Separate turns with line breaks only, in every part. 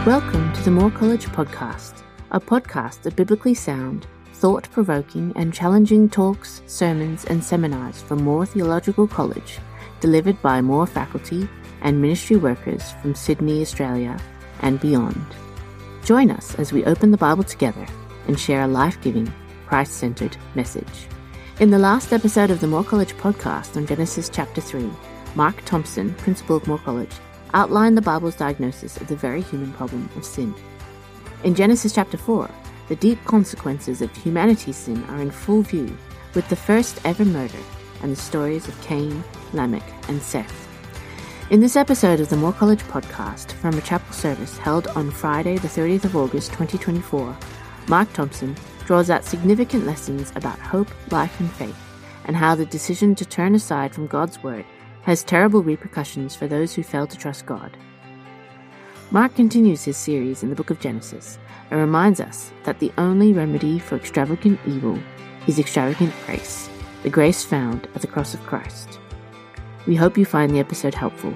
Welcome to the Moore College Podcast, a podcast of biblically sound, thought-provoking and challenging talks, sermons and seminars from Moore Theological College, delivered by Moore faculty and ministry workers from Sydney, Australia and beyond. Join us as we open the Bible together and share a life-giving, Christ-centered message. In the last episode of the Moore College Podcast on Genesis chapter 3, Mark Thompson, principal of Moore College, outlined the Bible's diagnosis of the very human problem of sin. In Genesis chapter 4, the deep consequences of humanity's sin are in full view, with the first ever murder and the stories of Cain, Lamech, and Seth. In this episode of the Moore College Podcast, from a chapel service held on Friday the 30th of August 2024, Mark Thompson draws out significant lessons about hope, life, and faith, and how the decision to turn aside from God's word has terrible repercussions for those who fail to trust God. Mark continues his series in the book of Genesis and reminds us that the only remedy for extravagant evil is extravagant grace, the grace found at the cross of Christ. We hope you find the episode helpful.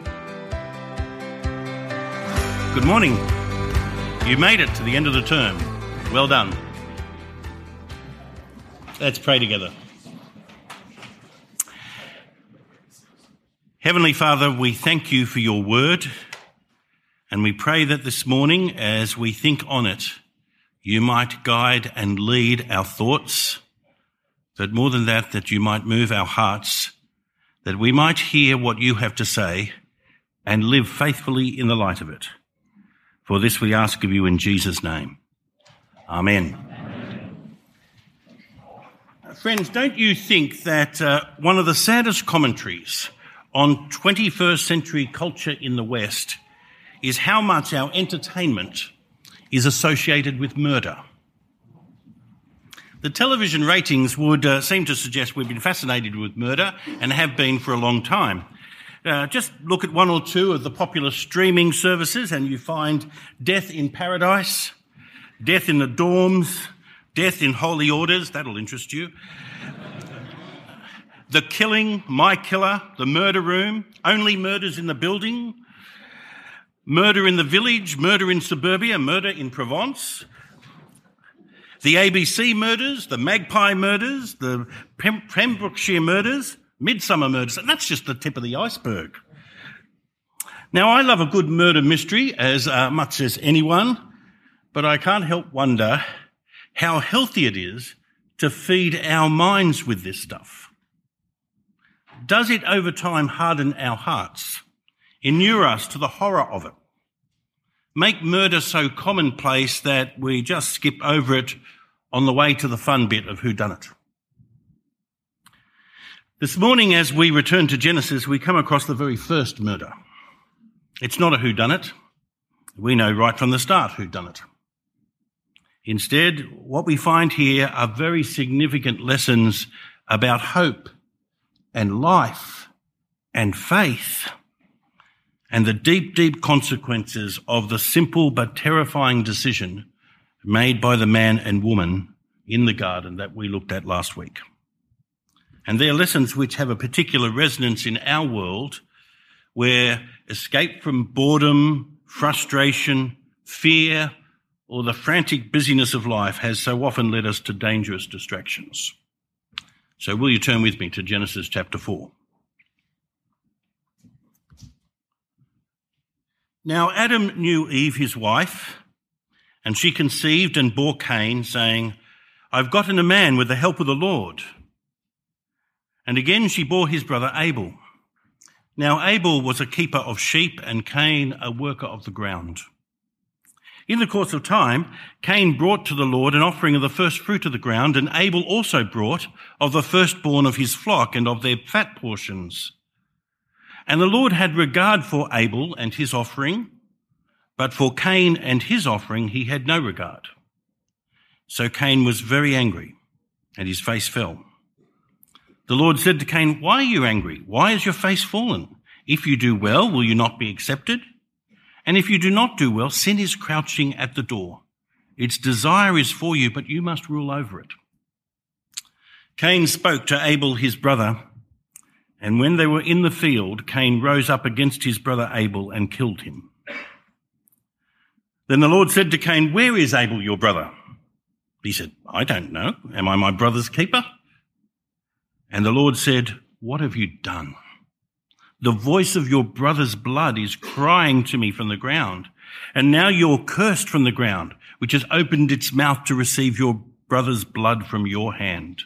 Good morning. You made it to the end of the term. Well done. Let's pray together. Heavenly Father, we thank you for your word, and we pray that this morning, as we think on it, you might guide and lead our thoughts, but more than that, that you might move our hearts, that we might hear what you have to say and live faithfully in the light of it. For this we ask of you in Jesus' name. Amen. Friends, don't you think that one of the saddest commentaries on 21st century culture in the West is how much our entertainment is associated with murder? The television ratings would seem to suggest we've been fascinated with murder and have been for a long time. Just look at one or two of the popular streaming services and you find Death in Paradise, Death in the Dorms, Death in Holy Orders, that'll interest you. The Killing, My Killer, The Murder Room, Only Murders in the Building, Murder in the Village, Murder in Suburbia, Murder in Provence, the ABC Murders, the Magpie Murders, the Pembrokeshire Murders, Midsummer Murders, and that's just the tip of the iceberg. Now, I love a good murder mystery as much as anyone, but I can't help wonder how healthy it is to feed our minds with this stuff. Does it over time harden our hearts, inure us to the horror of it, make murder so commonplace that we just skip over it on the way to the fun bit of whodunit? This morning, as we return to Genesis, we come across the very first murder. It's not a whodunit. We know right from the start whodunit. Instead, what we find here are very significant lessons about hope and life and faith and the deep, deep consequences of the simple but terrifying decision made by the man and woman in the garden that we looked at last week. And they're lessons which have a particular resonance in our world where escape from boredom, frustration, fear, or the frantic busyness of life has so often led us to dangerous distractions. So will you turn with me to Genesis chapter 4? Now Adam knew Eve, his wife, and she conceived and bore Cain, saying, I've gotten a man with the help of the Lord. And again she bore his brother Abel. Now Abel was a keeper of sheep and Cain a worker of the ground. In the course of time, Cain brought to the Lord an offering of the first fruit of the ground, and Abel also brought of the firstborn of his flock and of their fat portions. And the Lord had regard for Abel and his offering, but for Cain and his offering he had no regard. So Cain was very angry, and his face fell. The Lord said to Cain, Why are you angry? Why is your face fallen? If you do well, will you not be accepted? And if you do not do well, sin is crouching at the door. Its desire is for you, but you must rule over it. Cain spoke to Abel his brother, and when they were in the field, Cain rose up against his brother Abel and killed him. Then the Lord said to Cain, "Where is Abel, your brother?" He said, "I don't know. Am I my brother's keeper?" And the Lord said, "What have you done? The voice of your brother's blood is crying to me from the ground. And now you're cursed from the ground, which has opened its mouth to receive your brother's blood from your hand.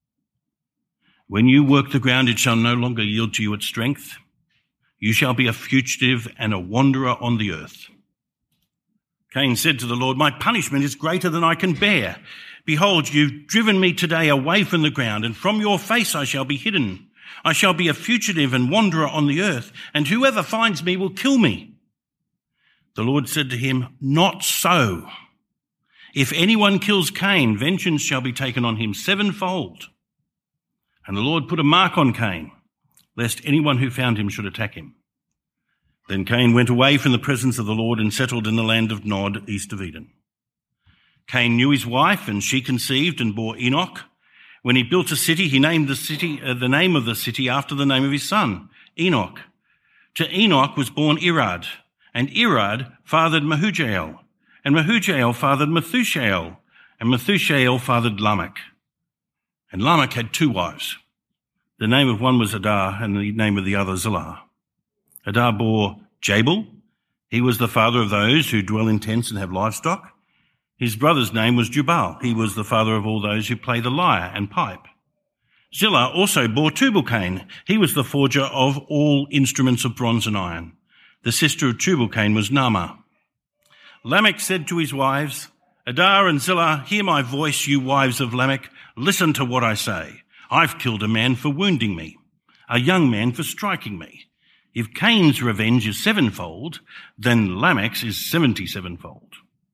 When you work the ground, it shall no longer yield to you its strength. You shall be a fugitive and a wanderer on the earth." Cain said to the Lord, "My punishment is greater than I can bear. Behold, you've driven me today away from the ground, and from your face I shall be hidden. I shall be a fugitive and wanderer on the earth, and whoever finds me will kill me." The Lord said to him, "Not so. If anyone kills Cain, vengeance shall be taken on him sevenfold." And the Lord put a mark on Cain, lest anyone who found him should attack him. Then Cain went away from the presence of the Lord and settled in the land of Nod, east of Eden. Cain knew his wife, and she conceived and bore Enoch. When he built a city, he named the name of the city after the name of his son, Enoch. To Enoch was born Irad, and Irad fathered Mehujael, and Mehujael fathered Methushael, and Methushael fathered Lamech. And Lamech had 2 wives. The name of one was Adah, and the name of the other Zillah. Adah bore Jabal. He was the father of those who dwell in tents and have livestock. His brother's name was Jubal. He was the father of all those who play the lyre and pipe. Zillah also bore Tubal-Cain. He was the forger of all instruments of bronze and iron. The sister of Tubal-Cain was Naamah. Lamech said to his wives, "Adah and Zillah, hear my voice, you wives of Lamech. Listen to what I say. I've killed a man for wounding me, a young man for striking me. If Cain's revenge is 7-fold, then Lamech's is 77-fold.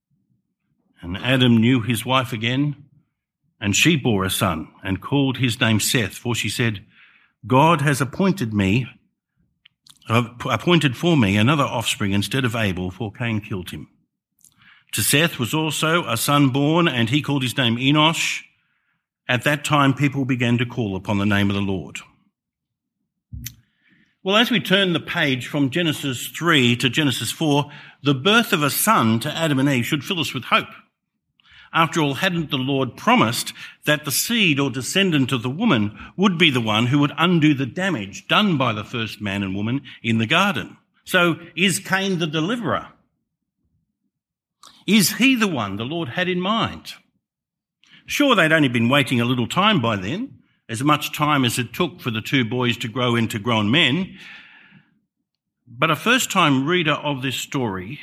And Adam knew his wife again, and she bore a son and called his name Seth, for she said, "God has appointed for me another offspring instead of Abel, for Cain killed him." To Seth was also a son born, and he called his name Enosh. At that time, people began to call upon the name of the Lord. Well, as we turn the page from Genesis 3 to Genesis 4, the birth of a son to Adam and Eve should fill us with hope. After all, hadn't the Lord promised that the seed or descendant of the woman would be the one who would undo the damage done by the first man and woman in the garden? So is Cain the deliverer? Is he the one the Lord had in mind? Sure, they'd only been waiting a little time by then, as much time as it took for the 2 boys to grow into grown men. But a first-time reader of this story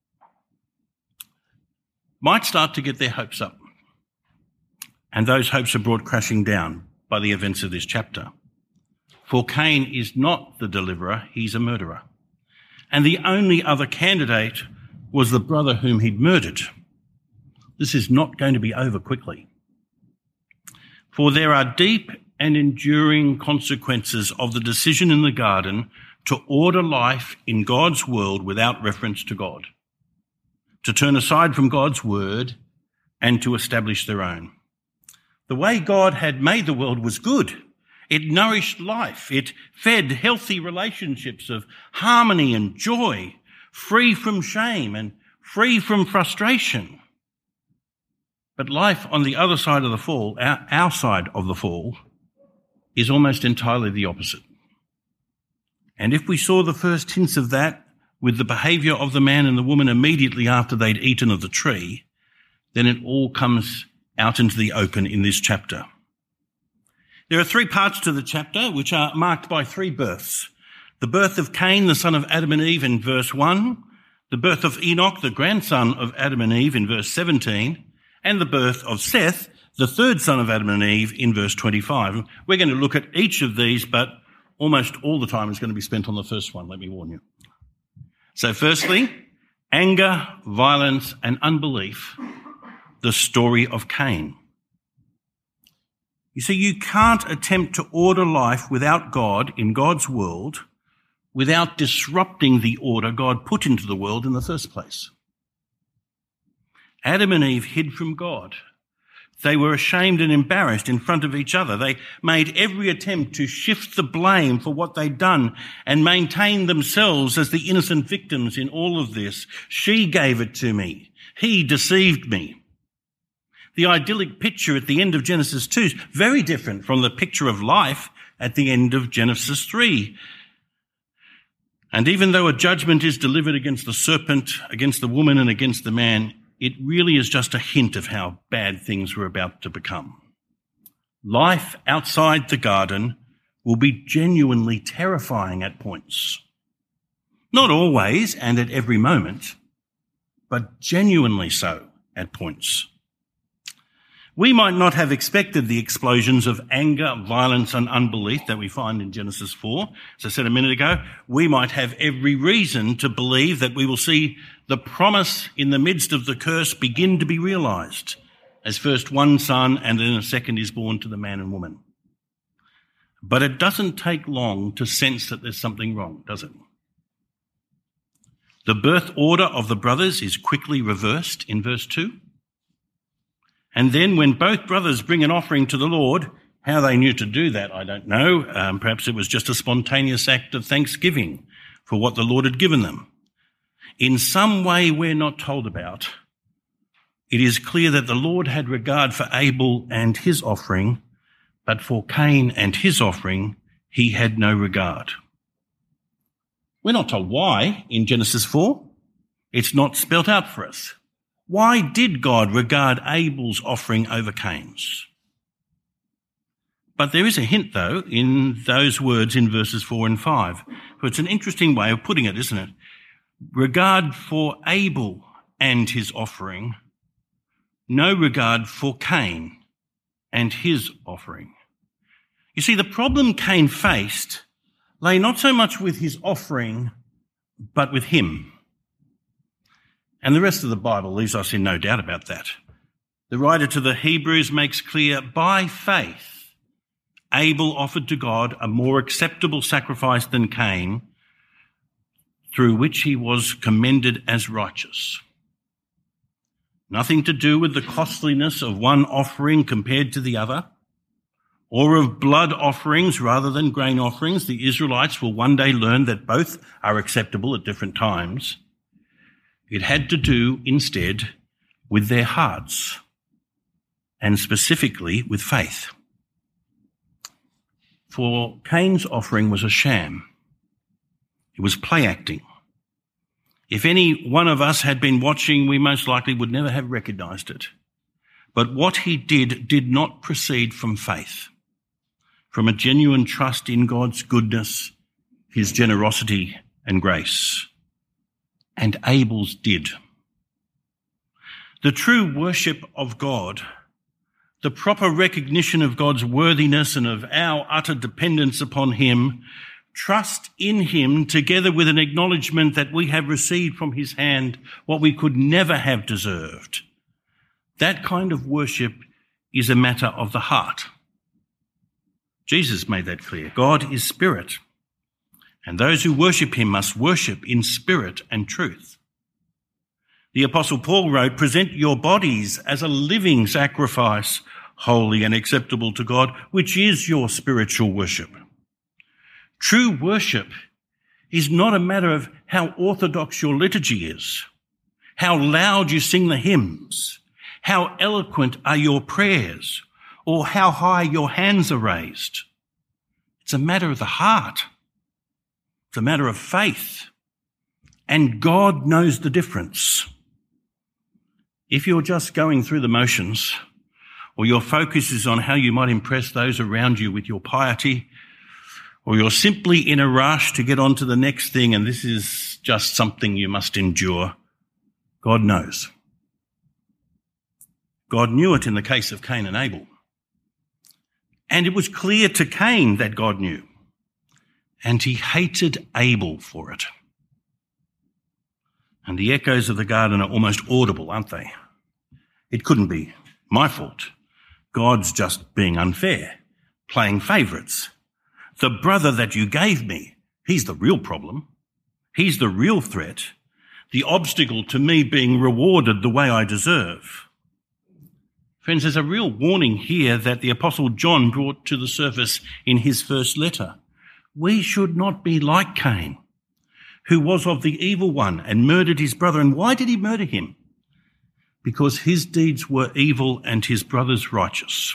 might start to get their hopes up. And those hopes are brought crashing down by the events of this chapter. For Cain is not the deliverer, he's a murderer. And the only other candidate was the brother whom he'd murdered. This is not going to be over quickly. For there are deep and enduring consequences of the decision in the garden to order life in God's world without reference to God, to turn aside from God's word and to establish their own. The way God had made the world was good. It nourished life. It fed healthy relationships of harmony and joy, free from shame and free from frustration. But life on the other side of the fall, our side of the fall, is almost entirely the opposite. And if we saw the first hints of that with the behaviour of the man and the woman immediately after they'd eaten of the tree, then it all comes out into the open in this chapter. There are 3 parts to the chapter which are marked by 3 births. The birth of Cain, the son of Adam and Eve, in verse 1, the birth of Enoch, the grandson of Adam and Eve, in verse 17, and the birth of Seth, the 3rd son of Adam and Eve, in verse 25. We're going to look at each of these, but almost all the time is going to be spent on the first one, let me warn you. So firstly, anger, violence, and unbelief, the story of Cain. You see, you can't attempt to order life without God in God's world without disrupting the order God put into the world in the first place. Adam and Eve hid from God. They were ashamed and embarrassed in front of each other. They made every attempt to shift the blame for what they'd done and maintain themselves as the innocent victims in all of this. She gave it to me. He deceived me. The idyllic picture at the end of Genesis 2 is very different from the picture of life at the end of Genesis 3. And even though a judgment is delivered against the serpent, against the woman, and against the man, it really is just a hint of how bad things were about to become. Life outside the garden will be genuinely terrifying at points. Not always and at every moment, but genuinely so at points. We might not have expected the explosions of anger, violence, and unbelief that we find in Genesis 4. As I said a minute ago, we might have every reason to believe that we will see the promise in the midst of the curse begin to be realised, as first one son and then a second is born to the man and woman. But it doesn't take long to sense that there's something wrong, does it? The birth order of the brothers is quickly reversed in verse 2. And then when both brothers bring an offering to the Lord, how they knew to do that, I don't know. Perhaps it was just a spontaneous act of thanksgiving for what the Lord had given them. In some way we're not told about, it is clear that the Lord had regard for Abel and his offering, but for Cain and his offering, he had no regard. We're not told why in Genesis 4. It's not spelt out for us. Why did God regard Abel's offering over Cain's? But there is a hint, though, in those words in verses 4 and 5. It's an interesting way of putting it, isn't it? Regard for Abel and his offering, no regard for Cain and his offering. You see, the problem Cain faced lay not so much with his offering, but with him. And the rest of the Bible leaves us in no doubt about that. The writer to the Hebrews makes clear, by faith, Abel offered to God a more acceptable sacrifice than Cain, through which he was commended as righteous. Nothing to do with the costliness of one offering compared to the other, or of blood offerings rather than grain offerings. The Israelites will one day learn that both are acceptable at different times. It had to do instead with their hearts, and specifically with faith. For Cain's offering was a sham. It was play acting. If any one of us had been watching, we most likely would never have recognised it. But what he did not proceed from faith, from a genuine trust in God's goodness, his generosity and grace. And Abel's did. The true worship of God, the proper recognition of God's worthiness and of our utter dependence upon him, trust in him together with an acknowledgement that we have received from his hand what we could never have deserved. That kind of worship is a matter of the heart. Jesus made that clear. God is spirit, and those who worship him must worship in spirit and truth. The Apostle Paul wrote, "Present your bodies as a living sacrifice, holy and acceptable to God, which is your spiritual worship." True worship is not a matter of how orthodox your liturgy is, how loud you sing the hymns, how eloquent are your prayers, or how high your hands are raised. It's a matter of the heart. It's a matter of faith. And God knows the difference. If you're just going through the motions, or your focus is on how you might impress those around you with your piety, or you're simply in a rush to get on to the next thing and this is just something you must endure, God knows. God knew it in the case of Cain and Abel. And it was clear to Cain that God knew. And he hated Abel for it. And the echoes of the garden are almost audible, aren't they? It couldn't be my fault. God's just being unfair, playing favourites. The brother that you gave me, he's the real problem. He's the real threat, the obstacle to me being rewarded the way I deserve. Friends, there's a real warning here that the Apostle John brought to the surface in his first letter. We should not be like Cain, who was of the evil one and murdered his brother. And why did he murder him? Because his deeds were evil and his brother's righteous.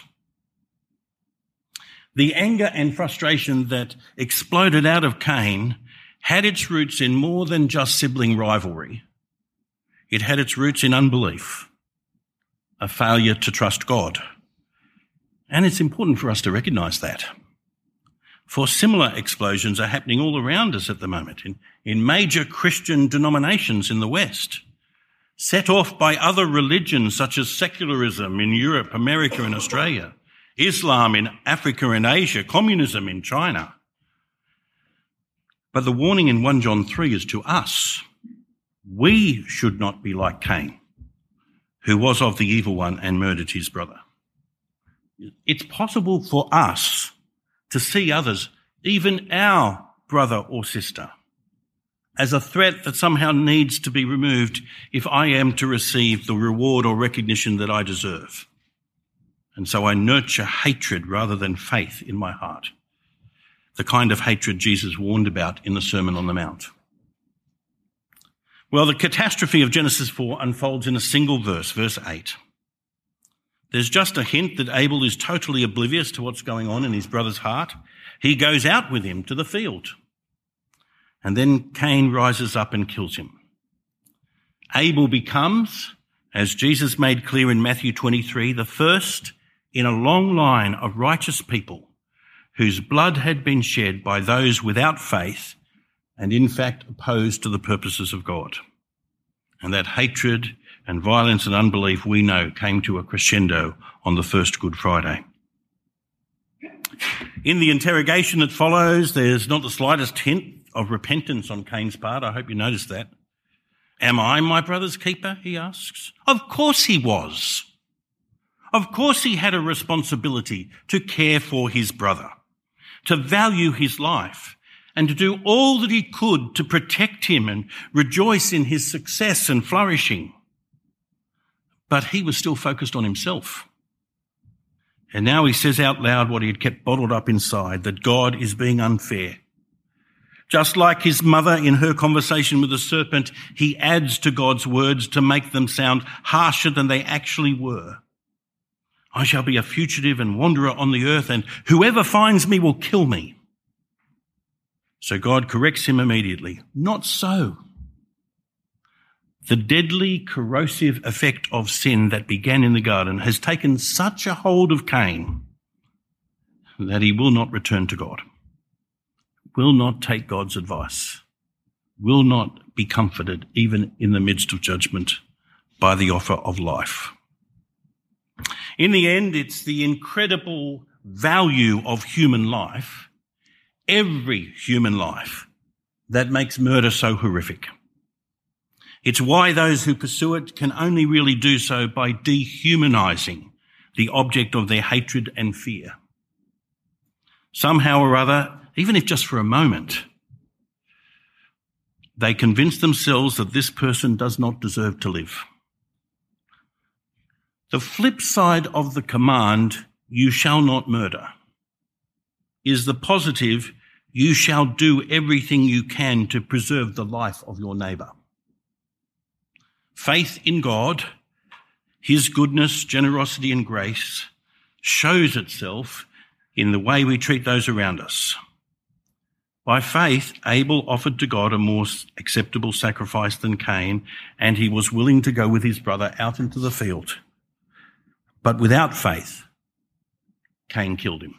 The anger and frustration that exploded out of Cain had its roots in more than just sibling rivalry. It had its roots in unbelief, a failure to trust God. And it's important for us to recognise that. For similar explosions are happening all around us at the moment in major Christian denominations in the West, set off by other religions such as secularism in Europe, America and Australia, Islam in Africa and Asia, communism in China. But the warning in 1 John 3 is to us. We should not be like Cain, who was of the evil one and murdered his brother. It's possible for us to see others, even our brother or sister, as a threat that somehow needs to be removed if I am to receive the reward or recognition that I deserve. And so I nurture hatred rather than faith in my heart, the kind of hatred Jesus warned about in the Sermon on the Mount. Well, the catastrophe of Genesis 4 unfolds in a single verse, verse 8. There's just a hint that Abel is totally oblivious to what's going on in his brother's heart. He goes out with him to the field. And then Cain rises up and kills him. Abel becomes, as Jesus made clear in Matthew 23, the first in a long line of righteous people whose blood had been shed by those without faith and in fact opposed to the purposes of God. And that hatred and violence and unbelief, we know, came to a crescendo on the first Good Friday. In the interrogation that follows, there's not the slightest hint of repentance on Cain's part. I hope you noticed that. Am I my brother's keeper? He asks. Of course he was. Of course he had a responsibility to care for his brother, to value his life, and to do all that he could to protect him and rejoice in his success and flourishing. But he was still focused on himself. And now he says out loud what he had kept bottled up inside, that God is being unfair. Just like his mother in her conversation with the serpent, he adds to God's words to make them sound harsher than they actually were. I shall be a fugitive and wanderer on the earth, and whoever finds me will kill me. So God corrects him immediately. Not so. The deadly, corrosive effect of sin that began in the garden has taken such a hold of Cain that he will not return to God, will not take God's advice, will not be comforted even in the midst of judgment by the offer of life. In the end, it's the incredible value of human life, every human life, that makes murder so horrific. It's why those who pursue it can only really do so by dehumanizing the object of their hatred and fear. Somehow or other, even if just for a moment, they convince themselves that this person does not deserve to live. The flip side of the command, "You shall not murder," is the positive, "You shall do everything you can to preserve the life of your neighbour." Faith in God, his goodness, generosity and grace shows itself in the way we treat those around us. By faith, Abel offered to God a more acceptable sacrifice than Cain, and he was willing to go with his brother out into the field. But without faith, Cain killed him.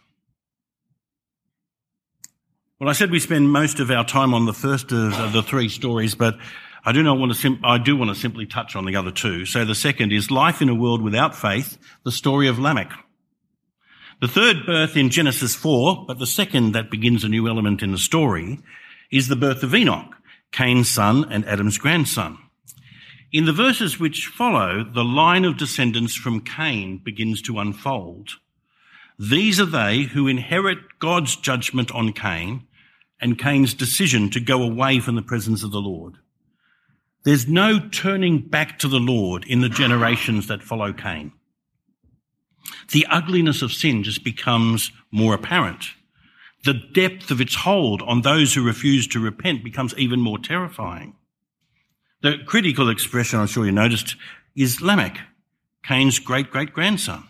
Well, I said we spend most of our time on the first of the three stories, but I do want to simply touch on the other two. So the second is life in a world without faith, the story of Lamech. The third birth in Genesis 4, but the second that begins a new element in the story, is the birth of Enoch, Cain's son and Adam's grandson. In the verses which follow, the line of descendants from Cain begins to unfold. These are they who inherit God's judgment on Cain and Cain's decision to go away from the presence of the Lord. There's no turning back to the Lord in the generations that follow Cain. The ugliness of sin just becomes more apparent. The depth of its hold on those who refuse to repent becomes even more terrifying. The critical expression, I'm sure you noticed, is Lamech, Cain's great-great-grandson.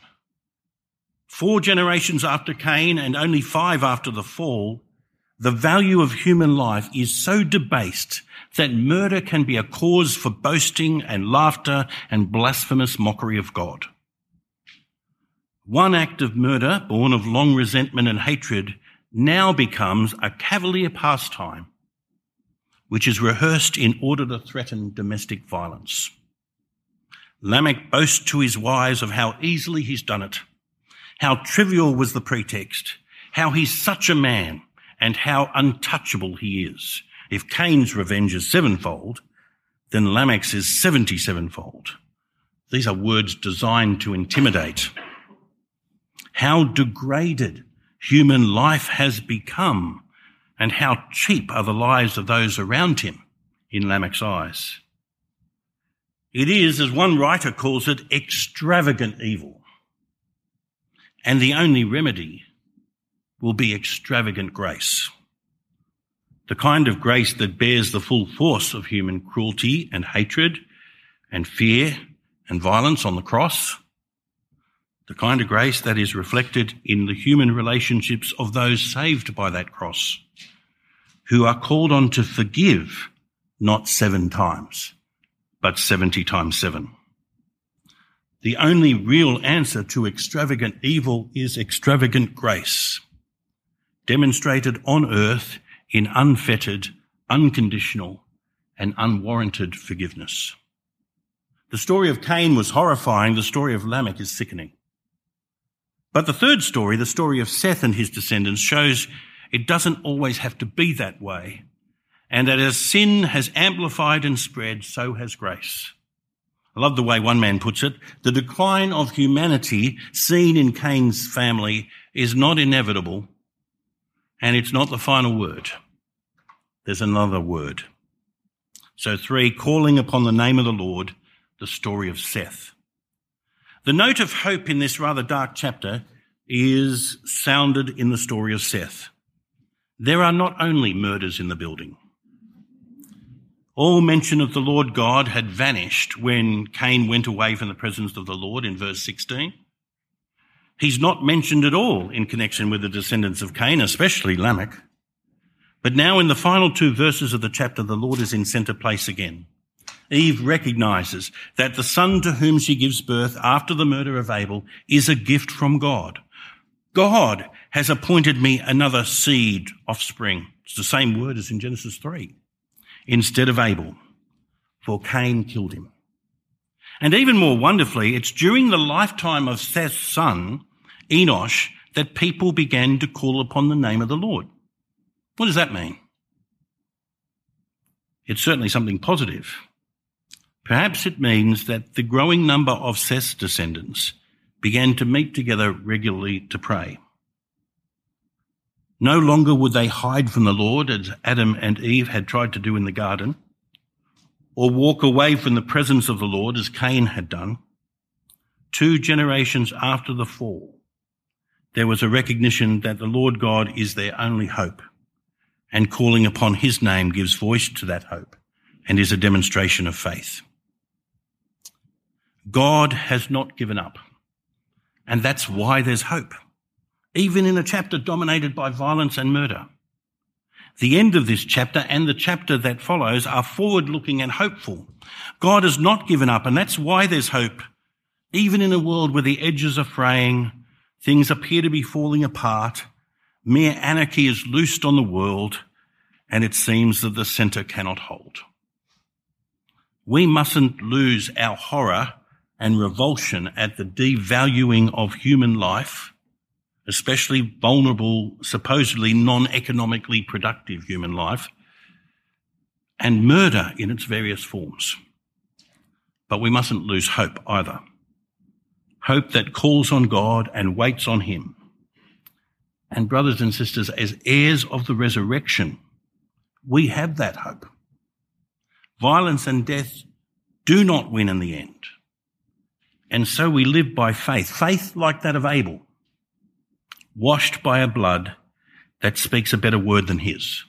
4 generations after Cain and only 5 after the fall, the value of human life is so debased that murder can be a cause for boasting and laughter and blasphemous mockery of God. One act of murder, born of long resentment and hatred, now becomes a cavalier pastime, which is rehearsed in order to threaten domestic violence. Lamech boasts to his wives of how easily he's done it, how trivial was the pretext, how he's such a man, and how untouchable he is. If Cain's revenge is 7-fold, then Lamech's is 77-fold. These are words designed to intimidate. How degraded human life has become, and how cheap are the lives of those around him in Lamech's eyes. It is, as one writer calls it, extravagant evil. And the only remedy will be extravagant grace. The kind of grace that bears the full force of human cruelty and hatred and fear and violence on the cross. The kind of grace that is reflected in the human relationships of those saved by that cross, who are called on to forgive not 7 times, but 70 times 7. The only real answer to extravagant evil is extravagant grace, demonstrated on earth in unfettered, unconditional, and unwarranted forgiveness. The story of Cain was horrifying. The story of Lamech is sickening. But the third story, the story of Seth and his descendants, shows it doesn't always have to be that way, and that as sin has amplified and spread, so has grace. I love the way one man puts it. The decline of humanity seen in Cain's family is not inevitable, and it's not the final word. There's another word. So 3, calling upon the name of the Lord, the story of Seth. The note of hope in this rather dark chapter is sounded in the story of Seth. There are not only murders in the building. All mention of the Lord God had vanished when Cain went away from the presence of the Lord in verse 16. He's not mentioned at all in connection with the descendants of Cain, especially Lamech. But now in the final 2 verses of the chapter, the Lord is in centre place again. Eve recognises that the son to whom she gives birth after the murder of Abel is a gift from God. God has appointed me another seed, offspring. It's the same word as in Genesis 3. Instead of Abel, for Cain killed him. And even more wonderfully, it's during the lifetime of Seth's son, Enosh, that people began to call upon the name of the Lord. What does that mean? It's certainly something positive. Perhaps it means that the growing number of Seth's descendants began to meet together regularly to pray. No longer would they hide from the Lord as Adam and Eve had tried to do in the garden, or walk away from the presence of the Lord as Cain had done. 2 generations after the fall, there was a recognition that the Lord God is their only hope, and calling upon his name gives voice to that hope and is a demonstration of faith. God has not given up, and that's why there's hope, even in a chapter dominated by violence and murder. The end of this chapter and the chapter that follows are forward-looking and hopeful. God has not given up, and that's why there's hope. Even in a world where the edges are fraying, things appear to be falling apart, mere anarchy is loosed on the world, and it seems that the centre cannot hold. We mustn't lose our horror and revulsion at the devaluing of human life, especially vulnerable, supposedly non-economically productive human life, and murder in its various forms. But we mustn't lose hope either. Hope that calls on God and waits on him. And brothers and sisters, as heirs of the resurrection, we have that hope. Violence and death do not win in the end. And so we live by faith, faith like that of Abel, washed by a blood that speaks a better word than his.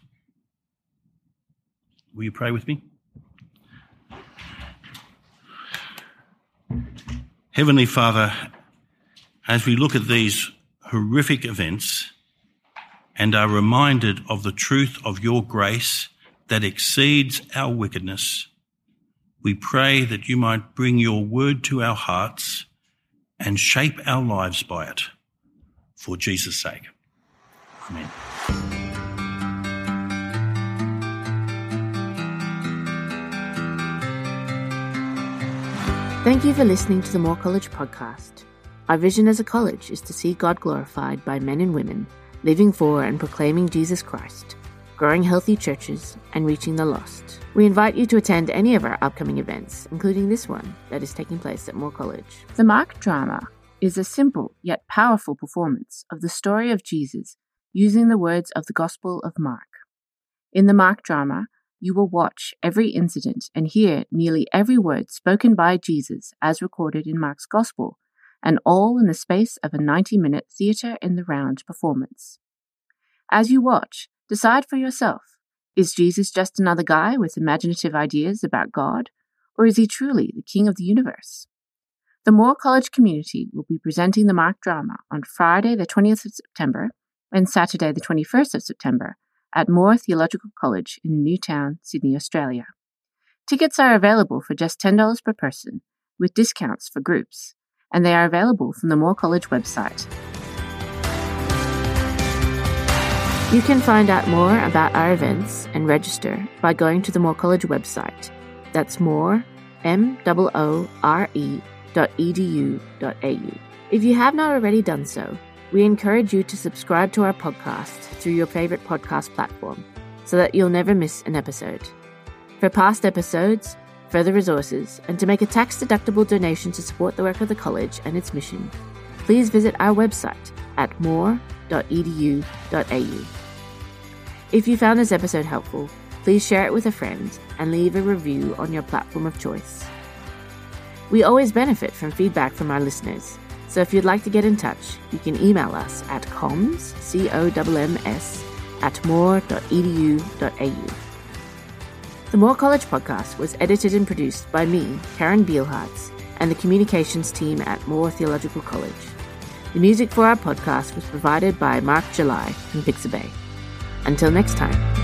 Will you pray with me? Heavenly Father, as we look at these horrific events and are reminded of the truth of your grace that exceeds our wickedness, we pray that you might bring your word to our hearts and shape our lives by it, for Jesus' sake. Amen.
Thank you for listening to the Moore College podcast. Our vision as a college is to see God glorified by men and women living for and proclaiming Jesus Christ, growing healthy churches, and reaching the lost. We invite you to attend any of our upcoming events, including this one that is taking place at Moore College. The Mark Drama is a simple yet powerful performance of the story of Jesus using the words of the Gospel of Mark. In the Mark Drama, you will watch every incident and hear nearly every word spoken by Jesus as recorded in Mark's Gospel, and all in the space of a 90-minute theatre in the round performance. As you watch, decide for yourself, is Jesus just another guy with imaginative ideas about God, or is he truly the King of the universe? The Moore College community will be presenting the Mark Drama on Friday the 20th of September and Saturday the 21st of September at Moore Theological College in Newtown, Sydney, Australia. Tickets are available for just $10 per person, with discounts for groups, and they are available from the Moore College website. You can find out more about our events and register by going to the Moore College website. That's more, moore.edu.au. If you have not already done so, we encourage you to subscribe to our podcast through your favorite podcast platform so that you'll never miss an episode. For past episodes, further resources, and to make a tax-deductible donation to support the work of the college and its mission, please visit our website at moore.edu.au. If you found this episode helpful, please share it with a friend and leave a review on your platform of choice. We always benefit from feedback from our listeners, so if you'd like to get in touch, you can email us at comms, comms, @moore.edu.au. The Moore College podcast was edited and produced by me, Karen Bielhartz, and the communications team at Moore Theological College. The music for our podcast was provided by Mark July from Pixabay. Until next time.